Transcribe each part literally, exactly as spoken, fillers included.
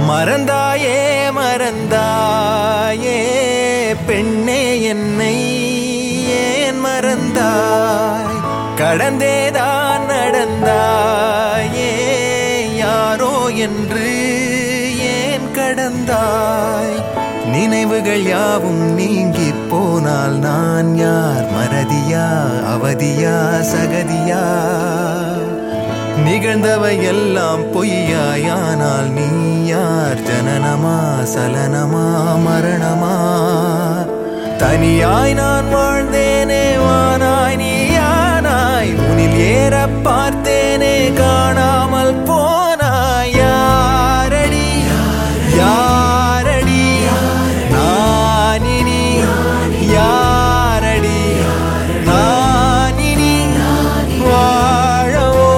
மறந்தாயே மறந்தாயே பெண்ணே என்னை ஏன் மறந்தாய் கடந்தேதான் நடந்தாயே யாரோ என்று ஏன் கடந்தாய் நினைவுகள் யாவும் நீங்கி போனால் நான் யார் மறதியா அவதியா சகதியா நிகழ்ந்தவை எல்லாம் பொய்யாயானால் நீ யார் ஜனனமா சலனமா மரணமா தனியாய் நான் வாழ்ந்தேனே வானாய் நீயானாய் உனில் ஏற பார்த்தேனே காணாமல் போனாய் யாரடி யாரடி நானினி யாரடி நானினி வாழவோ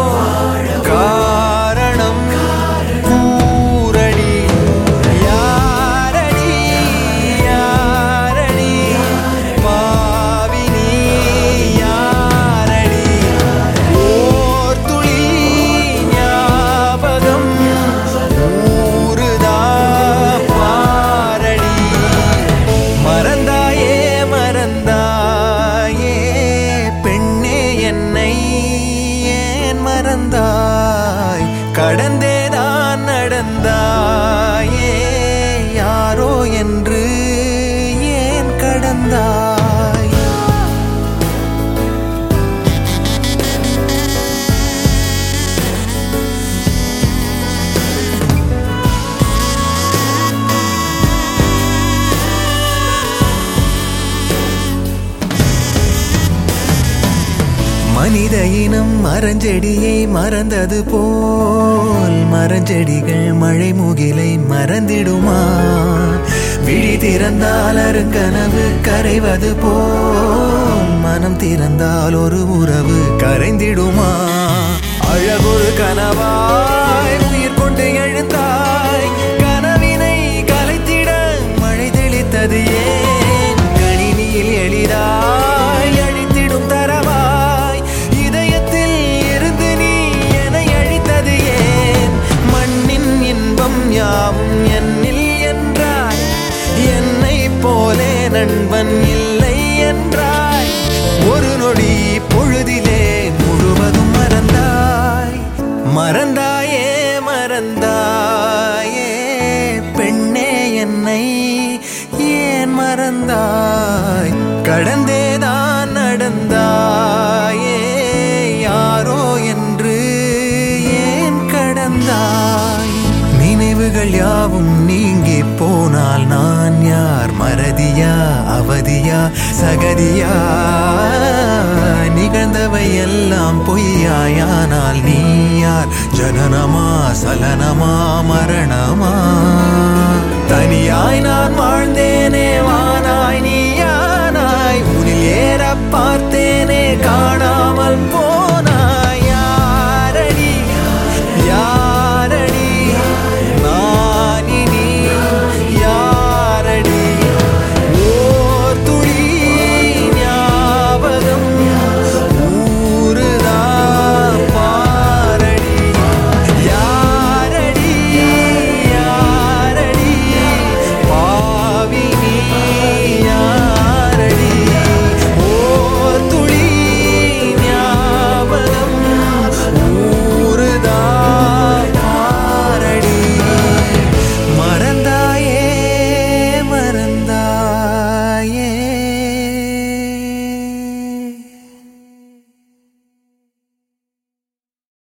காரணம் கூரடி யாரடி யாரடி பாவினி யாரடி ஓர் துளி ஞாபகம் ஊறுதா பாரடி மறந்தாயே மறந்தாயே பெண்ணே என்னை ஏன் மறந்தாய் கடந்தேதான் நடந்தாயே யாரோ என்று ஏன் கடந்தாய் மனித இனம் மரஞ்செடியை மறந்தது போல் மரஞ்செடிகள் மழை முகிலை மறந்திடுமா விழி திறந்தால் அருங்கனவு கரைவது போல் மனம் திறந்தால் ஒரு உறவு கரைந்திடுமா அழகொரு கனவாய் உயிர் கொண்டு எழுந்தாய் கனவினை கலைத்திட மழை தெளித்தது ஏன் கணினியில் எளிதாய் அழித்திடும் தரவாய் இதயத்தில் இருந்து நீ என்னை அழித்தது ஏன் மண்ணின் இன்பம் யாவும் என்னில் என்றாய் என்னை போலே நண்பன் இல்லை என்றாய் ஒரு நொடி பொழுதிலே முழுவதும் மறந்தாய் மறந்தாயே மறந்தாயே பெண்ணே என்னை ஏன் மறந்தாய் கடந்தேதான் நடந்தாயே யாரோ என்று ஏன் கடந்தாய் நினைவுகள் யாவும் நீங்கி போனால் நான் யார் மறதியா அவதியா சகதியா நிகழ்ந்தவை எல்லாம் பொய்யாயானால் நீ யார் ஜனனமா சலனமா மரணமா தனியாய் நான்